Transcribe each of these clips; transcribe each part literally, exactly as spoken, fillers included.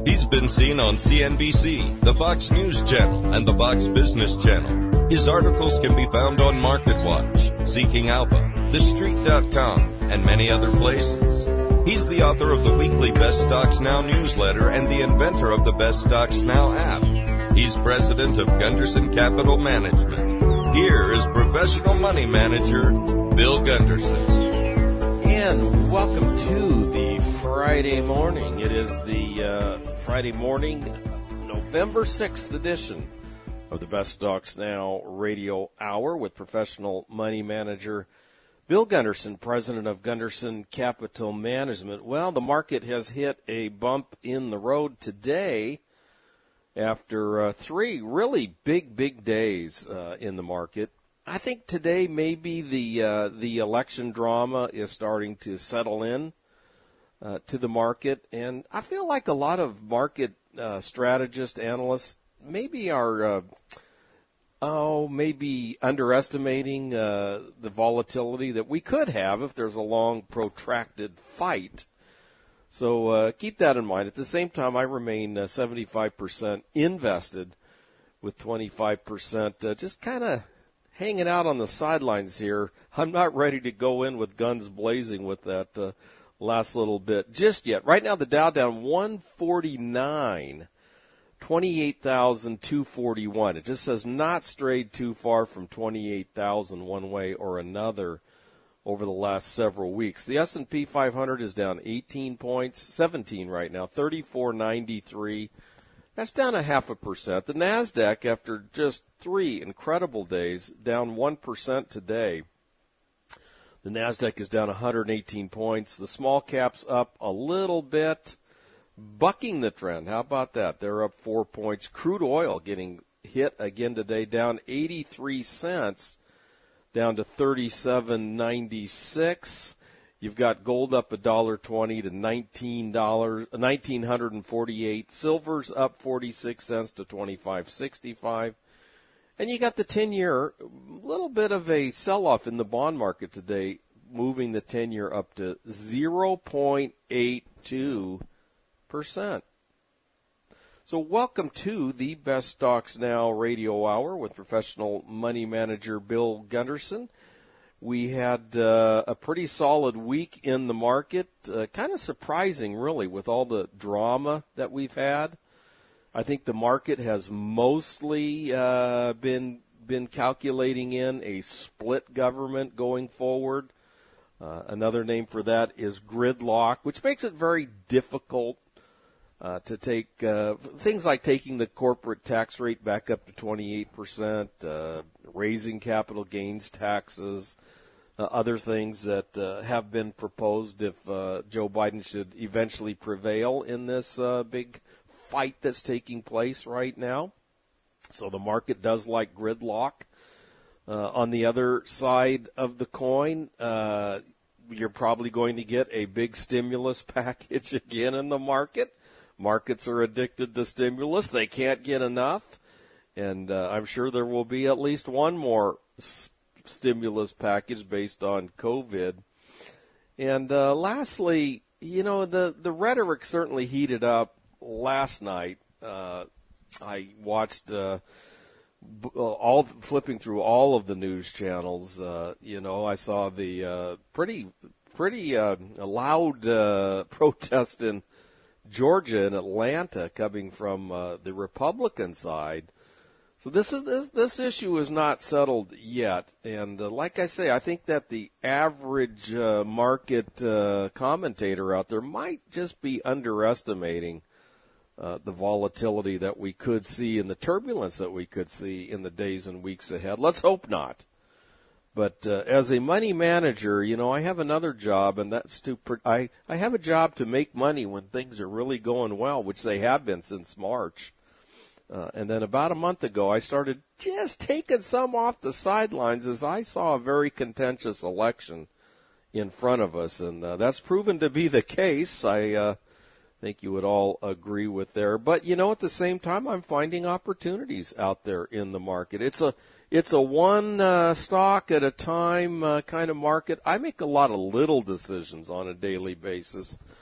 He's been seen on C N B C, the Fox News Channel, and the Fox Business Channel. His articles can be found on MarketWatch, Seeking Alpha, The Street dot com, and many other places. He's the author of the weekly Best Stocks Now newsletter and the inventor of the Best Stocks Now app. He's president of Gunderson Capital Management. Here is professional money manager, Bill Gunderson. And welcome to the Friday morning. It is the uh, Friday morning, November sixth edition of the Best Stocks Now radio hour with professional money manager Bill Gunderson, president of Gunderson Capital Management. Well, the market has hit a bump in the road today after uh, three really big, big days uh, in the market. I think today maybe the uh, the election drama is starting to settle in uh, to the market, and I feel like a lot of market uh, strategists, analysts, maybe are uh, oh maybe underestimating uh, the volatility that we could have if there's a long, protracted fight. So uh, keep that in mind. At the same time, I remain uh, seventy-five percent invested, with twenty-five percent uh, just kind of hanging out on the sidelines here. I'm not ready to go in with guns blazing with that uh, last little bit just yet. Right now, the Dow down one forty-nine, twenty-eight thousand two hundred forty-one. It just has not strayed too far from twenty-eight thousand one way or another over the last several weeks. The S and P five hundred is down eighteen points, seventeen right now, thirty-four ninety-three. That's down a half a percent. The NASDAQ, after just three incredible days, down one percent today. The NASDAQ is down one hundred eighteen points. The small caps up a little bit, bucking the trend. How about that? They're up four points. Crude oil getting hit again today, down eighty-three cents, down to thirty-seven ninety-six. You've got gold up one dollar twenty to nineteen dollars, nineteen forty-eight. Silver's up forty-six cents to twenty-five sixty-five. And you got the ten-year, a little bit of a sell-off in the bond market today, moving the ten-year up to zero point eight two percent. So welcome to the Best Stocks Now radio hour with professional money manager Bill Gunderson. We had uh, a pretty solid week in the market, uh, kind of surprising, really, with all the drama that we've had. I think the market has mostly uh, been been calculating in a split government going forward. Uh, another name for that is gridlock, which makes it very difficult uh, to take uh, things like taking the corporate tax rate back up to twenty-eight percent, uh, raising capital gains taxes, Uh, other things that uh, have been proposed if uh, Joe Biden should eventually prevail in this uh, big fight that's taking place right now. So the market does like gridlock. Uh, on the other side of the coin, uh, you're probably going to get a big stimulus package again in the market. Markets are addicted to stimulus. They can't get enough. And uh, I'm sure there will be at least one more st- stimulus package based on COVID. And uh, lastly, you know, the, the rhetoric certainly heated up last night. Uh, I watched uh, b- all flipping through all of the news channels. Uh, you know, I saw the uh, pretty pretty uh, loud uh, protest in Georgia and Atlanta coming from uh, the Republican side. So this is this, this issue is not settled yet, and uh, like I say, I think that the average uh, market uh, commentator out there might just be underestimating uh, the volatility that we could see and the turbulence that we could see in the days and weeks ahead. Let's hope not. But uh, as a money manager, you know, I have another job, and that's to I I have a job to make money when things are really going well, which they have been since March. Uh, and then about a month ago, I started just taking some off the sidelines as I saw a very contentious election in front of us. And uh, that's proven to be the case. I uh, think you would all agree with there. But, you know, at the same time, I'm finding opportunities out there in the market. It's a it's a one uh, stock at a time uh, kind of market. I make a lot of little decisions on a daily basis.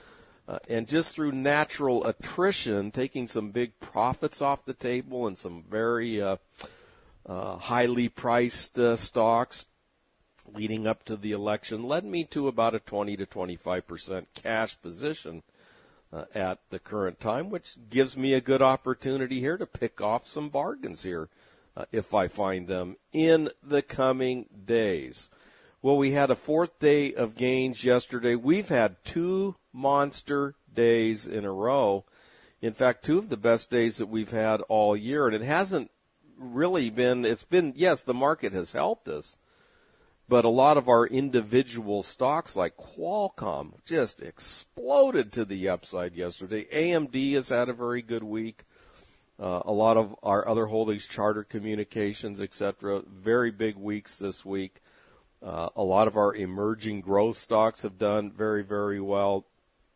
Uh, and just through natural attrition, taking some big profits off the table and some very uh, uh, highly priced uh, stocks leading up to the election led me to about a twenty to twenty-five percent cash position uh, at the current time, which gives me a good opportunity here to pick off some bargains here uh, if I find them in the coming days. Well, we had a fourth day of gains yesterday. We've had two monster days in a row. In fact, two of the best days that we've had all year. And it hasn't really been, it's been, yes, the market has helped us. But a lot of our individual stocks like Qualcomm just exploded to the upside yesterday. A M D has had a very good week. Uh, a lot of our other holdings, Charter Communications, et cetera, very big weeks this week. Uh, a lot of our emerging growth stocks have done very, very well.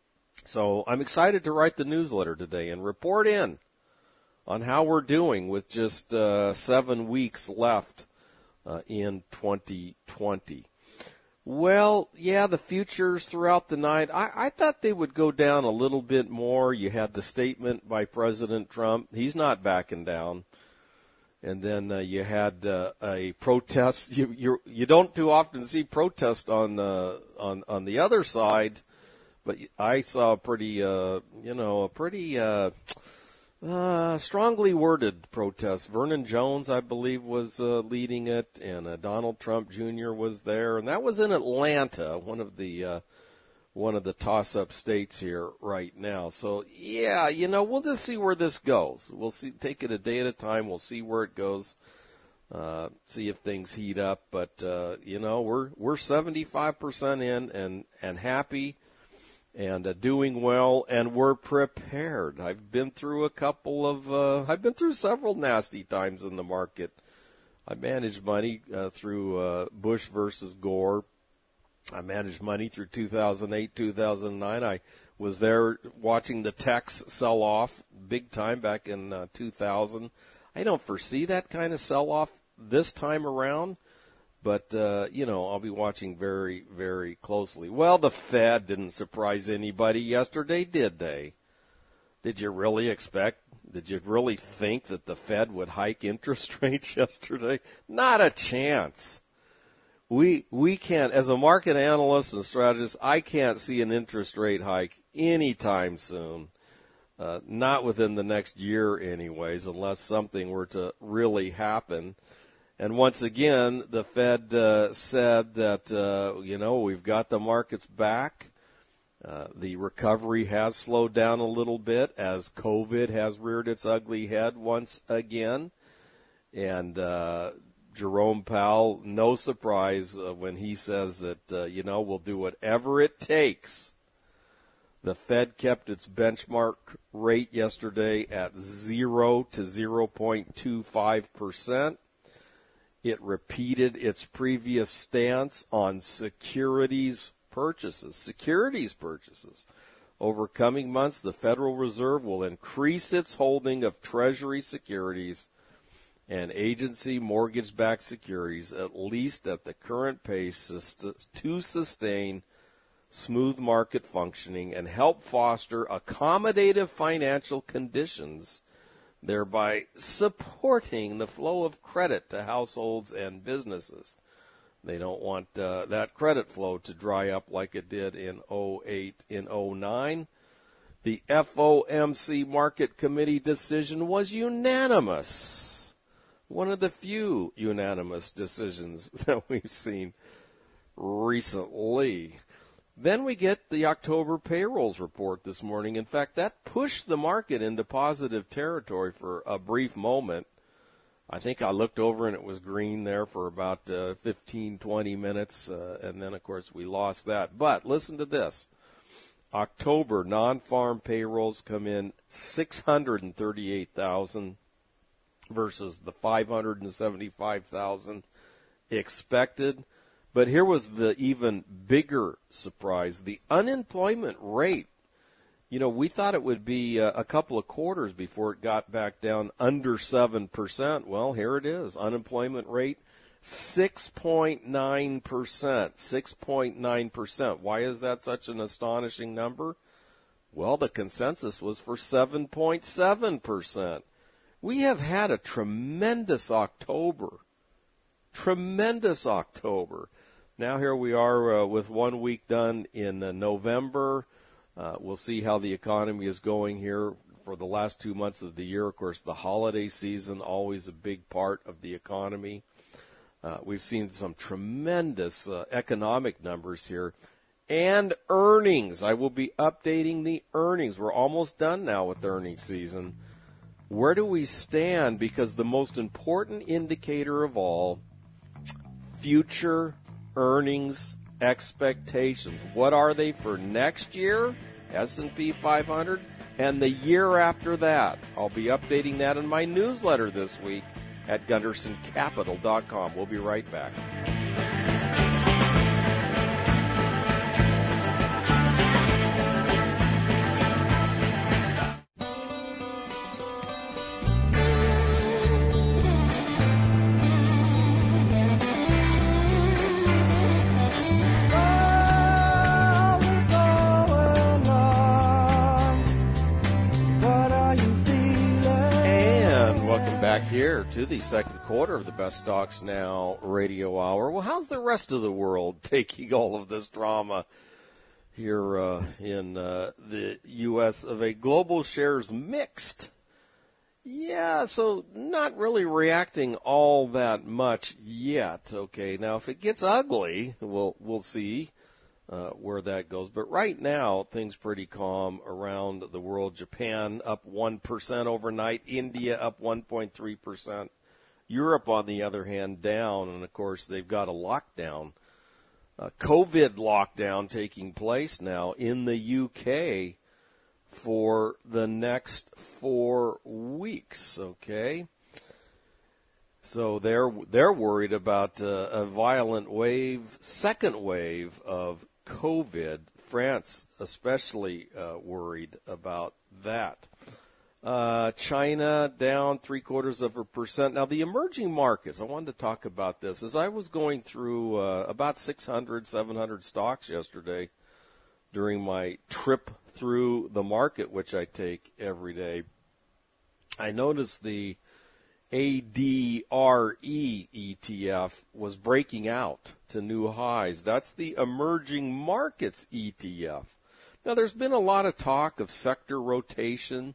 So I'm excited to write the newsletter today and report in on how we're doing with just uh, seven weeks left uh, in twenty twenty. Well, yeah, the futures throughout the night, I, I thought they would go down a little bit more. You had the statement by President Trump. He's not backing down. And then uh, you had uh, a protest. You, you you don't too often see protest on uh, on on the other side, but I saw a pretty uh, you know a pretty uh, uh, strongly worded protest. Vernon Jones, I believe, was uh, leading it, and uh, Donald Trump Junior was there, and that was in Atlanta, one of the uh, one of the toss-up states here right now. So, yeah, you know, we'll just see where this goes. We'll see, take it a day at a time. We'll see where it goes, uh, see if things heat up. But, uh, you know, we're we're seventy-five percent in and, and happy and uh, doing well, and we're prepared. I've been through a couple of uh, – I've been through several nasty times in the market. I managed money uh, through uh, Bush versus Gore. I managed money through two thousand eight, two thousand nine. I was there watching the techs sell off big time back in uh, two thousand. I don't foresee that kind of sell off this time around, but, uh, you know, I'll be watching very, very closely. Well, the Fed didn't surprise anybody yesterday, did they? Did you really expect, did you really think that the Fed would hike interest rates yesterday? Not a chance. We we can't, as a market analyst and strategist, I can't see an interest rate hike anytime soon, uh, not within the next year anyways, unless something were to really happen. And once again, the Fed uh, said that, uh, you know, we've got the markets back. Uh, the recovery has slowed down a little bit as COVID has reared its ugly head once again. And uh Jerome Powell, no surprise uh, when he says that, uh, you know, we'll do whatever it takes. The Fed kept its benchmark rate yesterday at zero to zero point two five percent. It repeated its previous stance on securities purchases. Securities purchases. Over coming months, the Federal Reserve will increase its holding of Treasury securities and agency mortgage-backed securities, at least at the current pace, to sustain smooth market functioning and help foster accommodative financial conditions, thereby supporting the flow of credit to households and businesses. They don't want uh, that credit flow to dry up like it did in oh eight, in oh nine. The F O M C Market Committee decision was unanimous. One of the few unanimous decisions that we've seen recently. Then we get the October payrolls report this morning. In fact, that pushed the market into positive territory for a brief moment. I think I looked over and it was green there for about uh, fifteen, twenty minutes, uh, and then, of course, we lost that. But listen to this. October non-farm payrolls come in six hundred thirty-eight thousand versus the five hundred seventy-five thousand expected. But here was the even bigger surprise. The unemployment rate, you know, we thought it would be a, a couple of quarters before it got back down under seven percent. Well, here it is. Unemployment rate, six point nine percent. six point nine percent. Why is that such an astonishing number? Well, the consensus was for seven point seven percent. We have had a tremendous October. Tremendous October. Now here we are uh, with one week done in uh, November. Uh, we'll see how the economy is going here for the last two months of the year. Of course, the holiday season, always a big part of the economy. Uh, we've seen some tremendous uh, economic numbers here. And earnings. I will be updating the earnings. We're almost done now with earnings season. Where do we stand? Because the most important indicator of all, future earnings expectations. What are they for next year? S and P five hundred. And the year after that. I'll be updating that in my newsletter this week at Gunderson Capital dot com. We'll be right back. Here to the second quarter of the Best Stocks Now radio hour. Well, how's the rest of the world taking all of this drama here uh, in uh, the U S of A? Global shares mixed. Yeah, so not really reacting all that much yet. Okay, now if it gets ugly, we'll we'll see uh, where that goes. But right now, things pretty calm around the world. Japan up one percent overnight. India up one point three percent. Europe, on the other hand, down. And, of course, they've got a lockdown, a COVID lockdown taking place now in the U K for the next four weeks, okay? So they're they're worried about uh, a violent wave, second wave of COVID. France especially uh, worried about that. Uh, China down three quarters of a percent. Now the emerging markets, I wanted to talk about this. As I was going through uh, about six hundred, seven hundred stocks yesterday during my trip through the market, which I take every day, I noticed the A D R E E T F was breaking out to new highs. That's the emerging markets E T F. Now, there's been a lot of talk of sector rotation,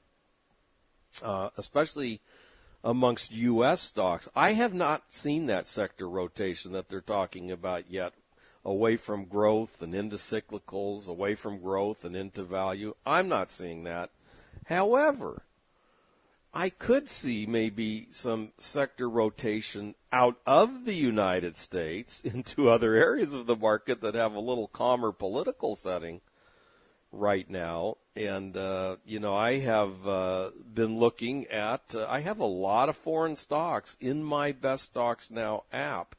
uh, especially amongst U S stocks. I have not seen that sector rotation that they're talking about yet, away from growth and into cyclicals, away from growth and into value. I'm not seeing that. However, I could see maybe some sector rotation out of the United States into other areas of the market that have a little calmer political setting right now. And, uh, you know, I have uh, been looking at, uh, I have a lot of foreign stocks in my Best Stocks Now app.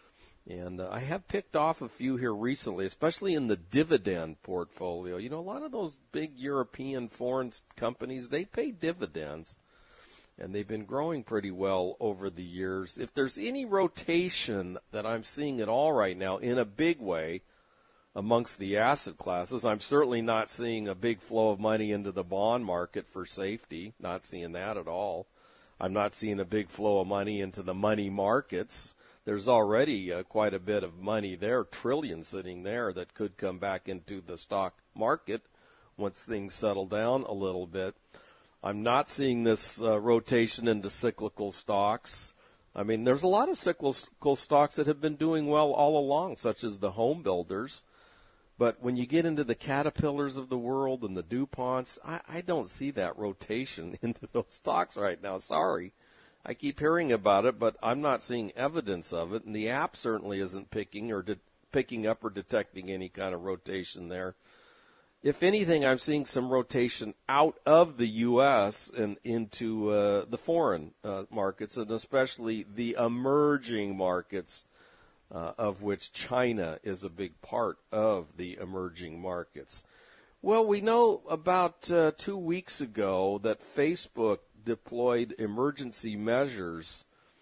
And uh, I have picked off a few here recently, especially in the dividend portfolio. You know, a lot of those big European foreign companies, they pay dividends. And they've been growing pretty well over the years. If there's any rotation that I'm seeing at all right now in a big way amongst the asset classes, I'm certainly not seeing a big flow of money into the bond market for safety. Not seeing that at all. I'm not seeing a big flow of money into the money markets. There's already uh, quite a bit of money there, trillions sitting there that could come back into the stock market once things settle down a little bit. I'm not seeing this uh, rotation into cyclical stocks. I mean, there's a lot of cyclical stocks that have been doing well all along, such as the home builders. But when you get into the Caterpillars of the world and the DuPonts, I, I don't see that rotation into those stocks right now. Sorry. I keep hearing about it, but I'm not seeing evidence of it. And the app certainly isn't picking or de- picking up or detecting any kind of rotation there. If anything, I'm seeing some rotation out of the U S and into uh, the foreign uh, markets, and especially the emerging markets, uh, of which China is a big part of the emerging markets. Well, we know about uh, two weeks ago that Facebook deployed emergency measures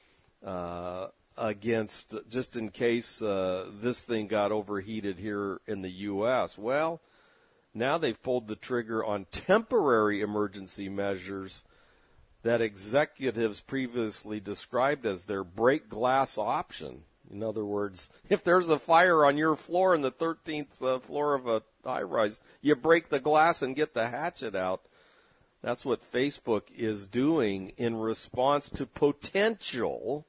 uh, against, just in case uh, this thing got overheated here in the U S. Well, Now they've pulled the trigger on temporary emergency measures that executives previously described as their break glass option. In other words, if there's a fire on your floor in the thirteenth uh, floor of a high-rise, you break the glass and get the hatchet out. That's what Facebook is doing in response to potential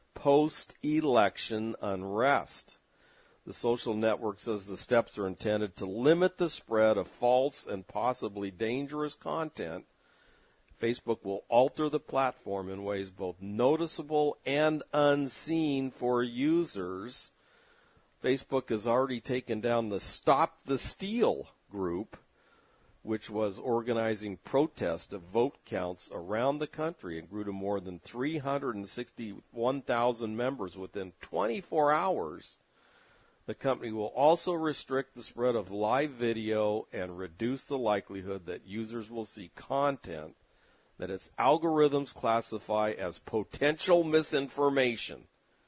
post-election unrest. The social network says the steps are intended to limit the spread of false and possibly dangerous content. Facebook will alter the platform in ways both noticeable and unseen for users. Facebook has already taken down the Stop the Steal group, which was organizing protests of vote counts around the country and grew to more than three hundred sixty-one thousand members within twenty-four hours. The company will also restrict the spread of live video and reduce the likelihood that users will see content that its algorithms classify as potential misinformation.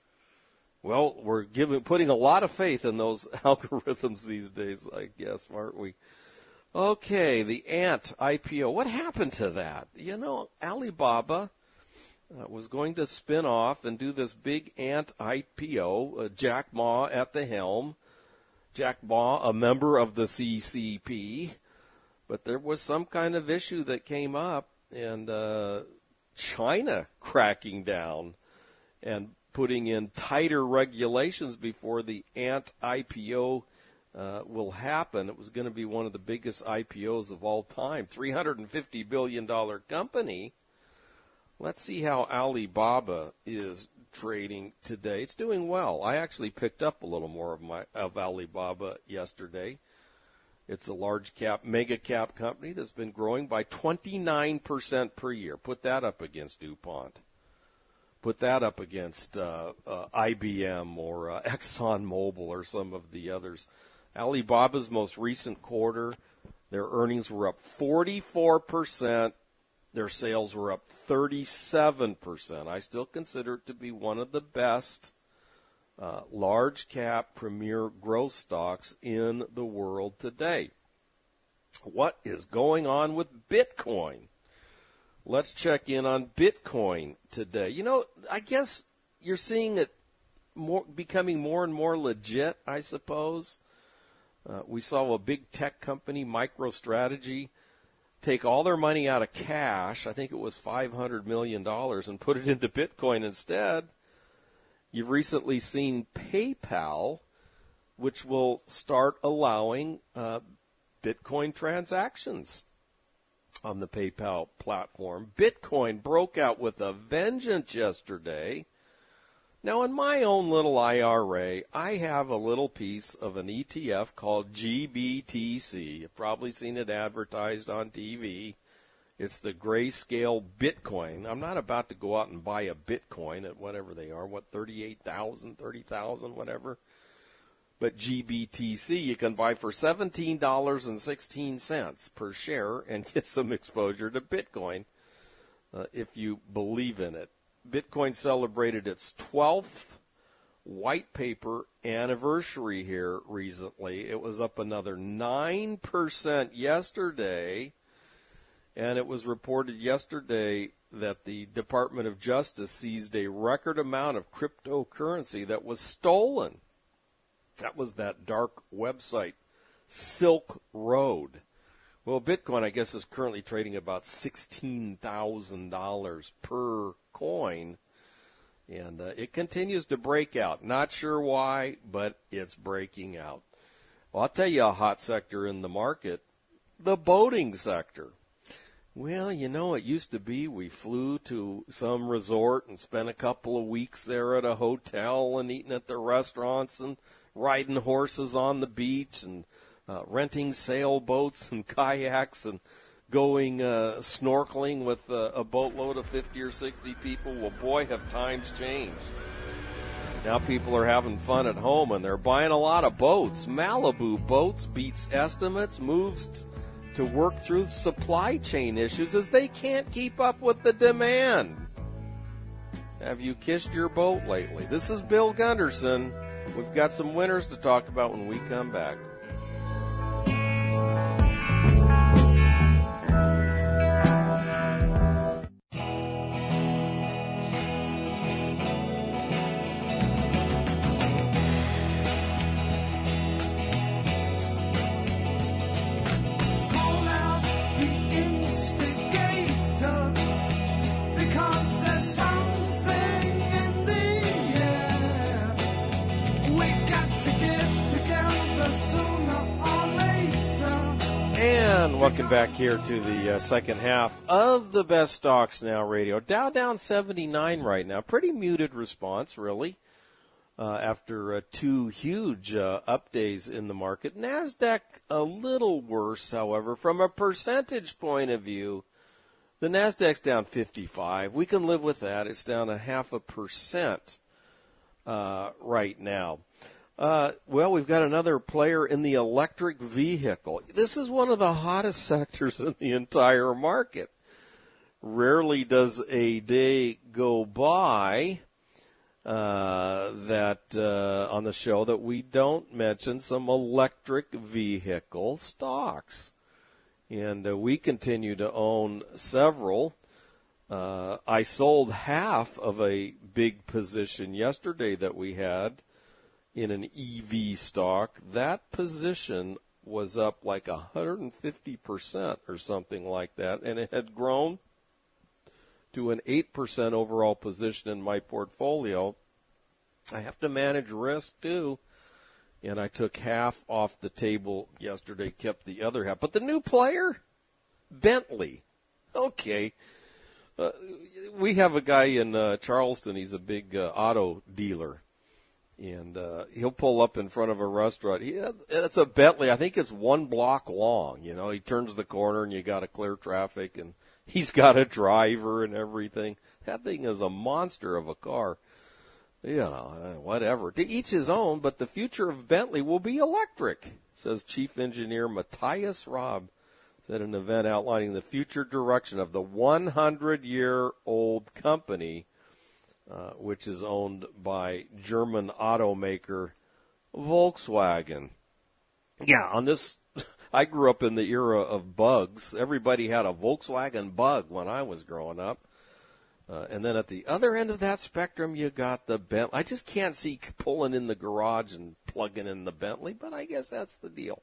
Well, we're giving, putting a lot of faith in those algorithms these days, I guess, aren't we? Okay, the Ant I P O. What happened to that? You know, Alibaba uh, was going to spin off and do this big Ant I P O, uh, Jack Ma at the helm. Jack Ma, a member of the C C P. But there was some kind of issue that came up, and uh, China cracking down and putting in tighter regulations before the Ant I P O uh, will happen. It was going to be one of the biggest I P Os of all time, three hundred fifty billion dollars company. Let's see how Alibaba is trading today. It's doing well. I actually picked up a little more of my of Alibaba yesterday. It's a large cap, mega cap company that's been growing by twenty-nine percent per year. Put that up against DuPont. Put that up against uh, uh, I B M or uh, ExxonMobil or some of the others. Alibaba's most recent quarter, their earnings were up forty-four percent. Their sales were up thirty-seven percent. I still consider it to be one of the best Uh, large cap premier growth stocks in the world today. What is going on with Bitcoin? Let's check in on Bitcoin today. You know, I guess you're seeing it more becoming more and more legit, I suppose. Uh, we saw a big tech company, MicroStrategy, take all their money out of cash, I think it was five hundred million dollars, and put it into Bitcoin instead. You've recently seen PayPal, which will start allowing uh, Bitcoin transactions on the PayPal platform. Bitcoin broke out with a vengeance yesterday. Now, in my own little I R A, I have a little piece of an E T F called G B T C. You've probably seen it advertised on T V. It's the grayscale Bitcoin. I'm not about to go out and buy a Bitcoin at whatever they are, what, thirty-eight thousand, thirty thousand, whatever. But G B T C you can buy for seventeen dollars and sixteen cents per share and get some exposure to Bitcoin uh, if you believe in it. Bitcoin celebrated its twelfth white paper anniversary here recently. It was up another nine percent yesterday. And it was reported yesterday that the Department of Justice seized a record amount of cryptocurrency that was stolen. That was that dark website, Silk Road. Well, Bitcoin, I guess, is currently trading about sixteen thousand dollars per coin. And uh, it continues to break out. Not sure why, but it's breaking out. Well, I'll tell you a hot sector in the market, the boating sector. Well, you know, it used to be we flew to some resort and spent a couple of weeks there at a hotel and eating at the restaurants and riding horses on the beach and uh, renting sailboats and kayaks and going uh, snorkeling with uh, a boatload of fifty or sixty people. Well, boy, have times changed. Now people are having fun at home and they're buying a lot of boats. Malibu Boats beats estimates, moves t- to work through supply chain issues as they can't keep up with the demand. Have you kissed your boat lately? This is Bill Gunderson. We've got some winners to talk about when we come back. Welcome back here to the uh, second half of the Best Stocks Now radio. Dow down seventy-nine right now. Pretty muted response, really, uh, after uh, two huge uh, up days in the market. NASDAQ a little worse, however. From a percentage point of view, the NASDAQ's down fifty-five. We can live with that. It's down a half a percent uh, right now. Uh, well, we've got another player in the electric vehicle. This is one of the hottest sectors in the entire market. Rarely does a day go by uh, that uh, on the show that we don't mention some electric vehicle stocks. And uh, we continue to own several. Uh, I sold half of a big position yesterday that we had in an E V stock. That position was up like one hundred fifty percent or something like that, and it had grown to an eight percent overall position in my portfolio. I have to manage risk, too, and I took half off the table yesterday, kept the other half. But the new player, Bentley. Okay. Uh, we have a guy in uh, Charleston. He's a big uh, auto dealer. And uh, he'll pull up in front of a restaurant. He, it's a Bentley. I think it's one block long. You know, he turns the corner and you got to clear traffic, and he's got a driver and everything. That thing is a monster of a car. You know, whatever. To each his own, but the future of Bentley will be electric, says Chief Engineer Matthias Robb at an event outlining the future direction of the one hundred year old company, Uh, which is owned by German automaker Volkswagen. Yeah, on this, I grew up in the era of bugs. Everybody had a Volkswagen Bug when I was growing up. Uh, and then at the other end of that spectrum, you got the Bentley. I just can't see pulling in the garage and plugging in the Bentley, but I guess that's the deal.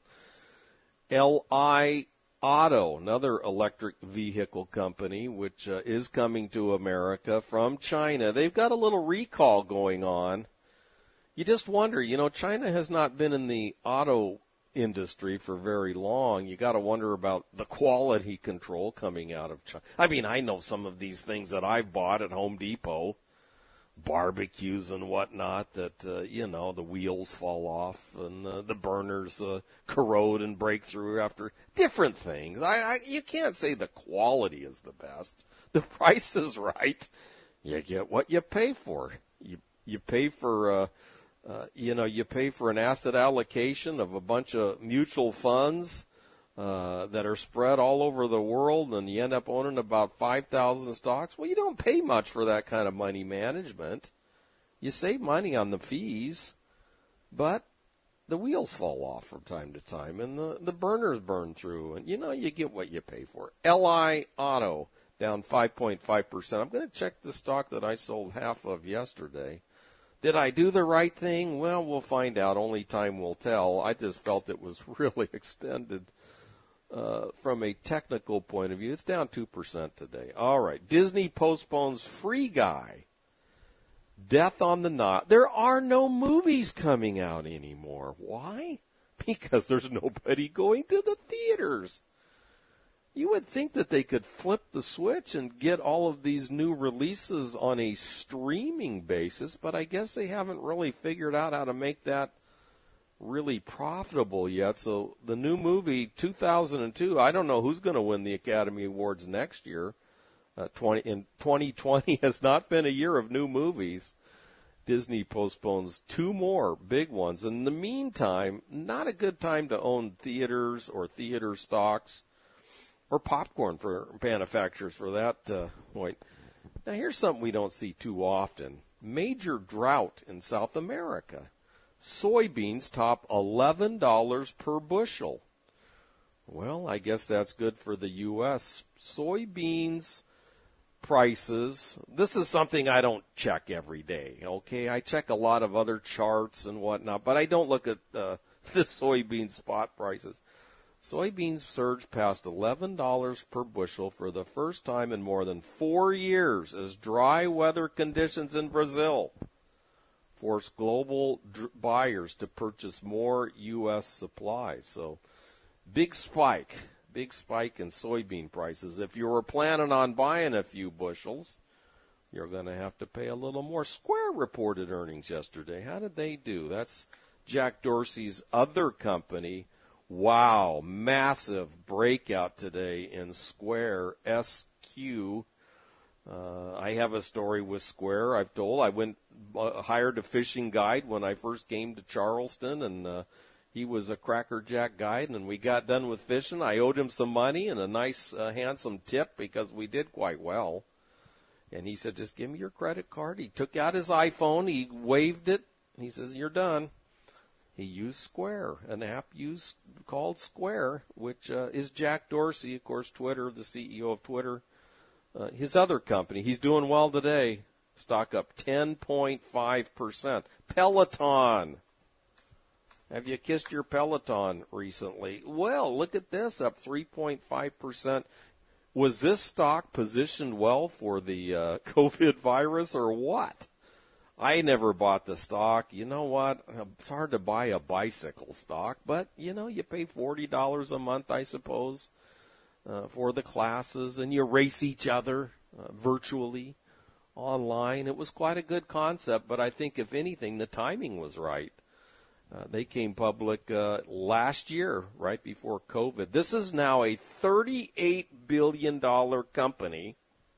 L I Auto, another electric vehicle company, which uh, is coming to America from China. They've got a little recall going on. You just wonder, you know, China has not been in the auto industry for very long. You got to wonder about the quality control coming out of China. I mean, I know some of these things that I've bought at Home Depot, barbecues and whatnot, that, uh, you know, the wheels fall off and uh, the burners uh, corrode and break through after different things. I, I you can't say the quality is the best. The price is right. You get what you pay for. You you pay for, uh, uh, you know, you pay for an asset allocation of a bunch of mutual funds Uh, that are spread all over the world, and you end up owning about five thousand stocks. Well, you don't pay much for that kind of money management. You save money on the fees, but the wheels fall off from time to time, and the, the burners burn through, and, you know, you get what you pay for. L I Auto, down five point five percent. I'm going to check the stock that I sold half of yesterday. Did I do the right thing? Well, we'll find out. Only time will tell. I just felt it was really extended. Uh, from a technical point of view, it's down two percent today. All right. Disney postpones Free Guy. Death on the Nile. There are no movies coming out anymore. Why? Because there's nobody going to the theaters. You would think that they could flip the switch and get all of these new releases on a streaming basis, but I guess they haven't really figured out how to make that really profitable yet. So the new movie, two thousand two, I don't know who's going to win the Academy Awards next year. Uh, twenty in twenty twenty has not been a year of new movies. Disney postpones two more big ones. In the meantime, not a good time to own theaters or theater stocks or popcorn for manufacturers for that uh, point. Now, here's something we don't see too often. Major drought in South America. Soybeans top eleven dollars per bushel. Well, I guess that's good for the U S Soybeans prices. This is something I don't check every day, okay? I check a lot of other charts and whatnot, but I don't look at uh, the soybean spot prices. Soybeans surged past eleven dollars per bushel for the first time in more than four years as dry weather conditions in Brazil force global dr- buyers to purchase more U S supplies. So, big spike, big spike in soybean prices. If you were planning on buying a few bushels, you're going to have to pay a little more. Square reported earnings yesterday. How did they do? That's Jack Dorsey's other company. Wow, massive breakout today in Square, S Q. Uh, I have a story with Square. I've told I went uh, hired a fishing guide when I first came to Charleston, and uh, he was a crackerjack guide, and we got done with fishing. I owed him some money and a nice, uh, handsome tip because we did quite well. And he said, just give me your credit card. He took out his iPhone. He waved it. He says, you're done. He used Square, an app used called Square, which uh, is Jack Dorsey, of course, Twitter, the C E O of Twitter. Uh, his other company, he's doing well today. Stock up ten point five percent. Peloton. Have you kissed your Peloton recently? Well, look at this, up three point five percent. Was this stock positioned well for the uh, COVID virus or what? I never bought the stock. You know what? It's hard to buy a bicycle stock, but, you know, you pay forty dollars a month, I suppose, uh, for the classes, and you race each other uh, virtually online. It was quite a good concept, but I think, if anything, the timing was right. Uh, they came public uh, last year, right before COVID. This is now a thirty-eight billion dollars company.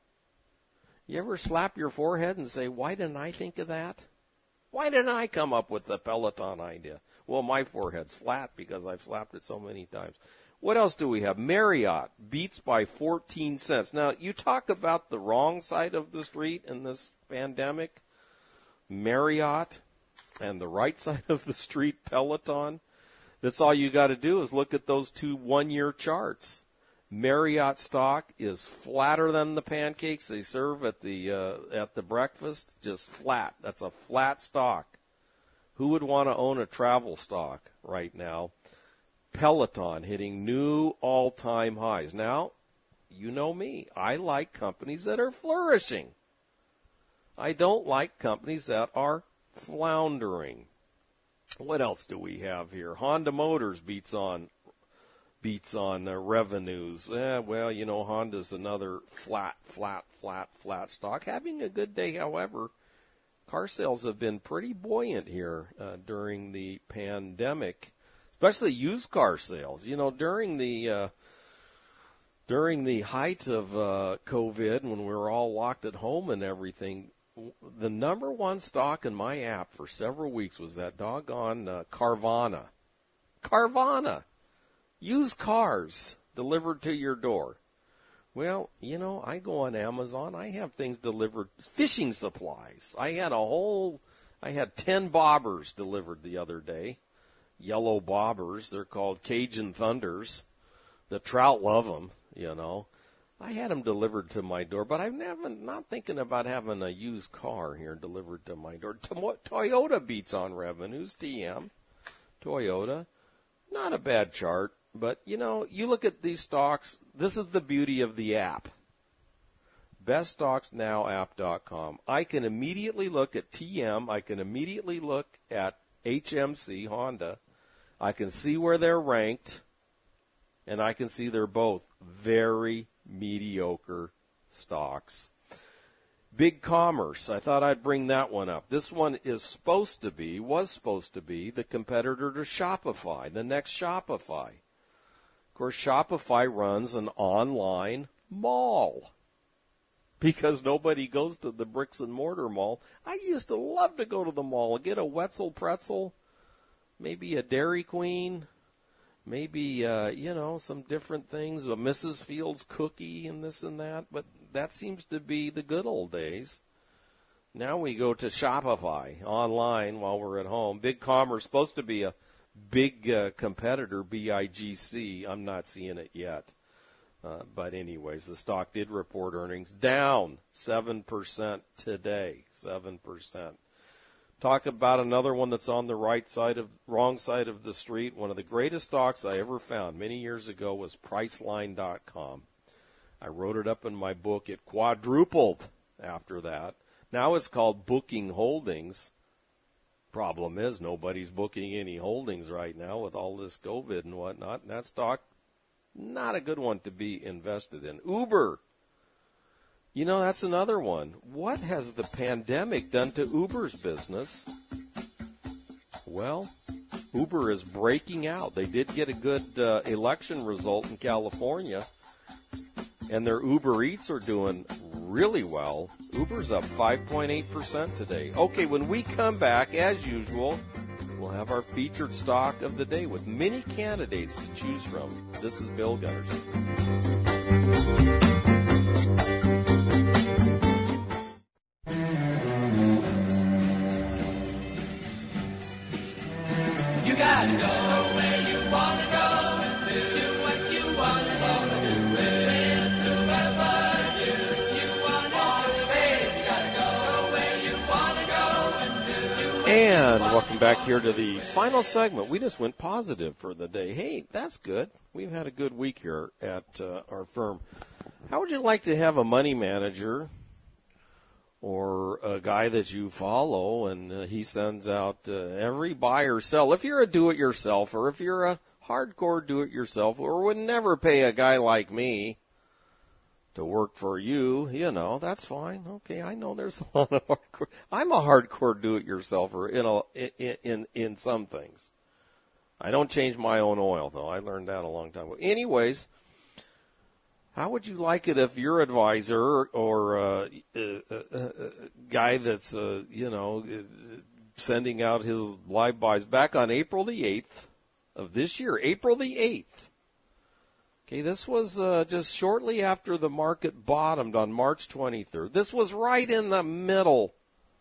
You ever slap your forehead and say, why didn't I think of that? Why didn't I come up with the Peloton idea? Well, my forehead's flat because I've slapped it so many times. What else do we have? Marriott beats by fourteen cents. Now, you talk about the wrong side of the street in this pandemic. Marriott. And the right side of the street, Peloton. That's all you got to do is look at those two one-year charts. Marriott stock is flatter than the pancakes they serve at the uh, at the breakfast, just flat. That's a flat stock. Who would want to own a travel stock right now? Peloton hitting new all-time highs. Now, you know me. I like companies that are flourishing. I don't like companies that are floundering. What else do we have here? Honda Motors beats on beats on uh, revenues. Eh, well, you know, Honda's another flat, flat, flat, flat stock. Having a good day, however. Car sales have been pretty buoyant here uh, during the pandemic, especially used car sales. You know, during the uh, during the height of uh, COVID, when we were all locked at home and everything, the number one stock in my app for several weeks was that doggone uh, Carvana. Carvana. Used cars delivered to your door. Well, you know, I go on Amazon. I have things delivered. Fishing supplies. I had a whole, I had ten bobbers delivered the other day. Yellow bobbers. They're called Cajun Thunders. The trout love them, you know. I had them delivered to my door, but I'm never, not thinking about having a used car here delivered to my door. Toyota beats on revenues, T M. Toyota, not a bad chart, but, you know, you look at these stocks, this is the beauty of the app. best stocks now app dot com. I can immediately look at T M. I can immediately look at H M C, Honda. I can see where they're ranked, and I can see they're both very mediocre stocks. Big Commerce, I thought I'd bring that one up. This one is supposed to be, was supposed to be, the competitor to Shopify, the next Shopify. Of course, Shopify runs an online mall because nobody goes to the bricks and mortar mall. I used to love to go to the mall and get a Wetzel pretzel, maybe a Dairy Queen, maybe, uh, you know, some different things, a Missus Fields cookie and this and that, but that seems to be the good old days. Now we go to Shopify online while we're at home. Big Commerce, supposed to be a big uh, competitor, B I G C. I'm not seeing it yet. Uh, but anyways, the stock did report earnings down seven percent today, seven percent. Talk about another one that's on the right side of, wrong side of the street. One of the greatest stocks I ever found many years ago was Priceline dot com. I wrote it up in my book. It quadrupled after that. Now it's called Booking Holdings. Problem is, nobody's booking any holdings right now with all this COVID and whatnot. And that stock Not a good one to be invested in. Uber. You know, that's another one. What has the pandemic done to Uber's business? Well, Uber is breaking out. They did get a good uh, election result in California, and their Uber Eats are doing really well. Uber's up five point eight percent today. Okay, when we come back, as usual, we'll have our featured stock of the day with many candidates to choose from. This is Bill Gunners. You gotta go where you wanna go and do what you wanna do. And do whatever you, you wanna do, babe. You gotta go where you wanna go and do what And welcome back here to the final segment. We just went positive for the day. Hey, that's good. We've had a good week here at uh, our firm. How would you like to have a money manager or a guy that you follow and uh, he sends out uh, every buy or sell? If you're a do-it-yourselfer, if you're a hardcore do-it-yourselfer, or would never pay a guy like me to work for you, you know, that's fine. Okay, I know there's a lot of hardcore. I'm a hardcore do-it-yourselfer in, a, in, in, in some things. I don't change my own oil, though. I learned that a long time ago. Anyways, how would you like it if your advisor or uh, a, a, a guy that's, uh, you know, sending out his live buys back on April the eighth of this year, April the eighth. Okay, this was uh, just shortly after the market bottomed on March twenty-third. This was right in the middle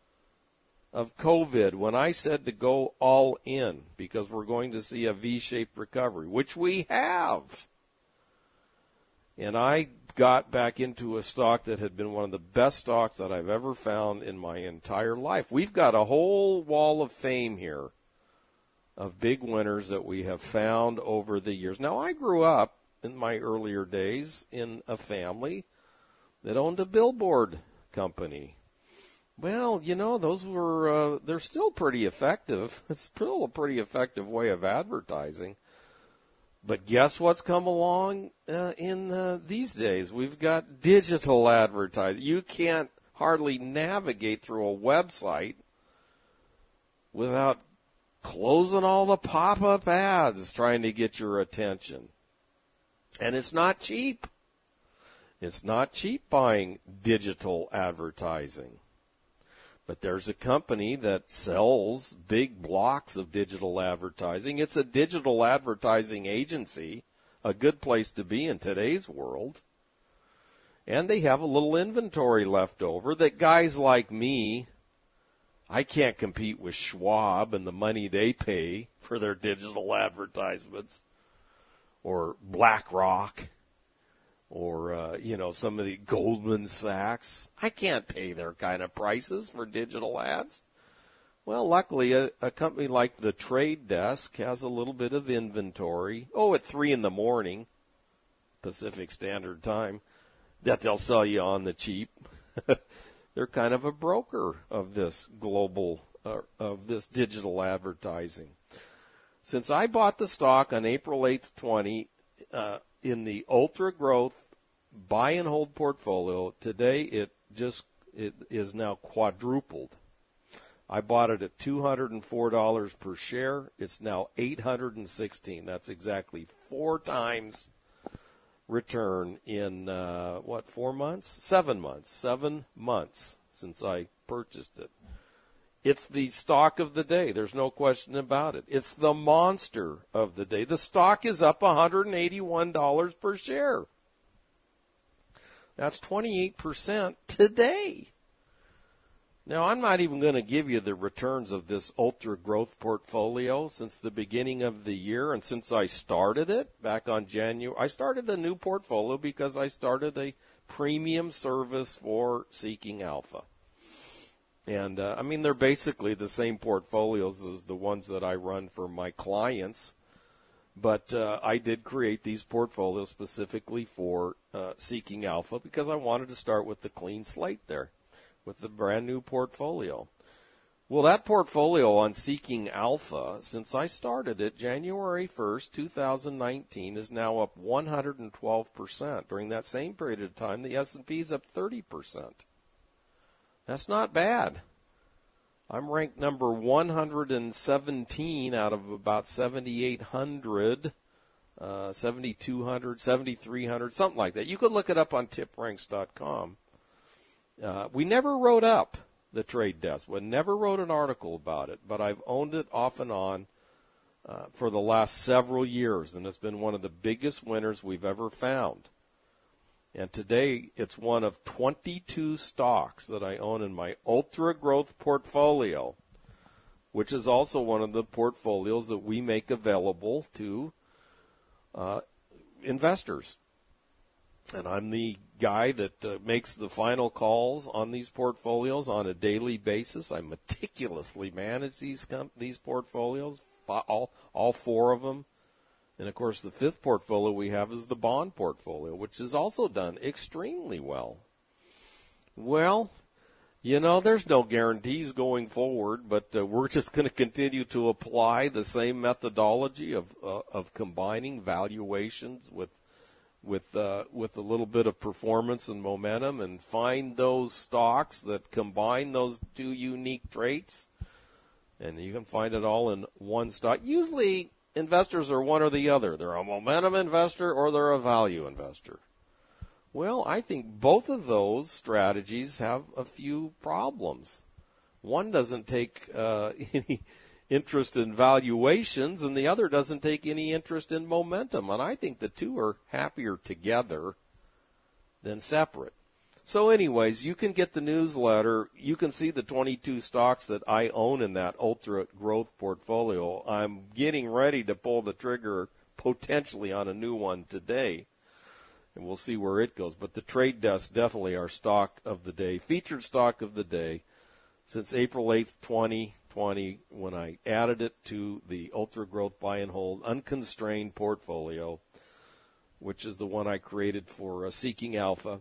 of COVID when I said to go all in because we're going to see a V-shaped recovery, which we have. And I got back into a stock that had been one of the best stocks that I've ever found in my entire life. We've got a whole wall of fame here of big winners that we have found over the years. Now, I grew up in my earlier days in a family that owned a billboard company. Well, you know, those were, uh, they're still pretty effective. It's still a pretty effective way of advertising. But guess what's come along uh, in uh, these days? We've got digital advertising. You can't hardly navigate through a website without closing all the pop-up ads trying to get your attention. And it's not cheap. It's not cheap buying digital advertising. But there's a company that sells big blocks of digital advertising. It's a digital advertising agency, a good place to be in today's world. And they have a little inventory left over that guys like me, I can't compete with Schwab and the money they pay for their digital advertisements, or BlackRock, or, uh, you know, some of the Goldman Sachs. I can't pay their kind of prices for digital ads. Well, luckily, a, a company like the Trade Desk has a little bit of inventory. Oh, at three in the morning, Pacific Standard Time, that they'll sell you on the cheap. They're kind of a broker of this global, uh, of this digital advertising. Since I bought the stock on April eighth, twenty, uh, in the ultra growth buy and hold portfolio, today it just it is now quadrupled. I bought it at two hundred four dollars per share. It's now eight hundred sixteen dollars. That's exactly four times return in, uh, what, four months? Seven months. Seven months since I purchased it. It's the stock of the day. There's no question about it. It's the monster of the day. The stock is up one hundred eighty-one dollars per share. That's twenty-eight percent today. Now, I'm not even going to give you the returns of this ultra growth portfolio since the beginning of the year and since I started it back on January. I started a new portfolio because I started a premium service for Seeking Alpha. And, uh, I mean, they're basically the same portfolios as the ones that I run for my clients. But uh, I did create these portfolios specifically for uh, Seeking Alpha because I wanted to start with the clean slate there, with the brand new portfolio. Well, that portfolio on Seeking Alpha, since I started it January first, twenty nineteen, is now up one hundred twelve percent. During that same period of time, the S and P is up thirty percent. That's not bad. I'm ranked number one hundred seventeen out of about seventy-eight hundred, uh, seventy-two hundred, seventy-three hundred, something like that. You could look it up on tip ranks dot com. Uh, we never wrote up the trade desk. We never wrote an article about it, but I've owned it off and on uh, for the last several years, and it's been one of the biggest winners we've ever found. And today, it's one of twenty-two stocks that I own in my Ultra Growth portfolio, which is also one of the portfolios that we make available to uh, investors. And I'm the guy that uh, makes the final calls on these portfolios on a daily basis. I meticulously manage these com- these portfolios, all all four of them. And, of course, the fifth portfolio we have is the bond portfolio, which is also done extremely well. Well, you know, there's no guarantees going forward, but uh, we're just going to continue to apply the same methodology of uh, of combining valuations with with uh, with a little bit of performance and momentum, and find those stocks that combine those two unique traits. And you can find it all in one stock. Usually investors are one or the other. They're a momentum investor or they're a value investor. Well, I think both of those strategies have a few problems. One doesn't take uh, any interest in valuations, and the other doesn't take any interest in momentum. And I think the two are happier together than separate. So anyways, you can get the newsletter. You can see the twenty-two stocks that I own in that Ultra Growth portfolio. I'm getting ready to pull the trigger potentially on a new one today, and we'll see where it goes. But the trade desk, definitely our stock of the day, featured stock of the day since April eighth, twenty twenty, when I added it to the Ultra Growth Buy and Hold Unconstrained portfolio, which is the one I created for uh, Seeking Alpha.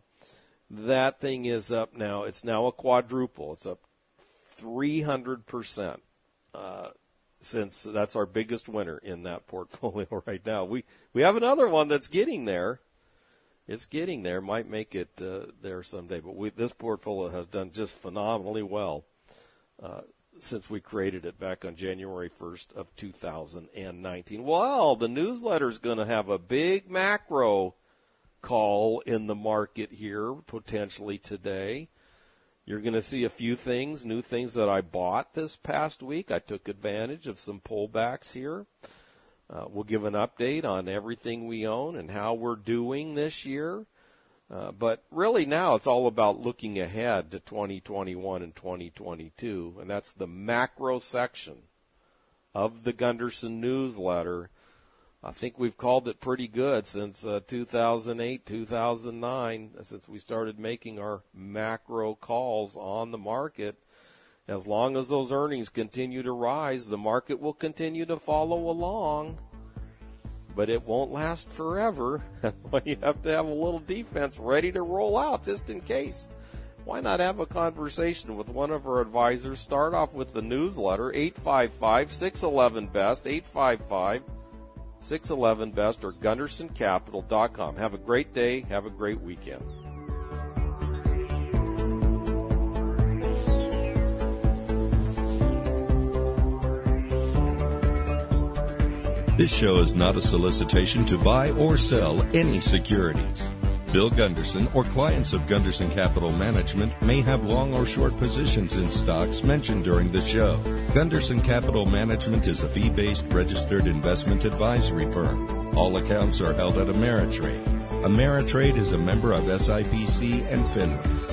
That thing is up now. It's now a quadruple. It's up three hundred percent uh, since that's our biggest winner in that portfolio right now. We we have another one that's getting there. It's getting there. Might make it uh, there someday. But we, this portfolio has done just phenomenally well uh, since we created it back on January first of two thousand nineteen. Well, the newsletter is going to have a big macro call in the market here potentially today. You're going to see a few things, new things that I bought this past week. I took advantage of some pullbacks here. Uh, we'll give an update on everything we own and how we're doing this year. Uh, but really now it's all about looking ahead to twenty twenty-one and twenty twenty-two, and that's the macro section of the Gunderson newsletter. I think we've called it pretty good since uh, two thousand eight, two thousand nine, since we started making our macro calls on the market. As long as those earnings continue to rise, the market will continue to follow along, but it won't last forever. That's why you have to have a little defense ready to roll out just in case. Why not have a conversation with one of our advisors? Start off with the newsletter, eight five five, six one one, B E S T, eight five five, six one one, B E S T, or Gunderson Capital dot com. Have a great day. Have a great weekend. This show is not a solicitation to buy or sell any securities. Bill Gunderson or clients of Gunderson Capital Management may have long or short positions in stocks mentioned during the show. Gunderson Capital Management is a fee-based registered investment advisory firm. All accounts are held at Ameritrade. Ameritrade is a member of S I P C and FINRA.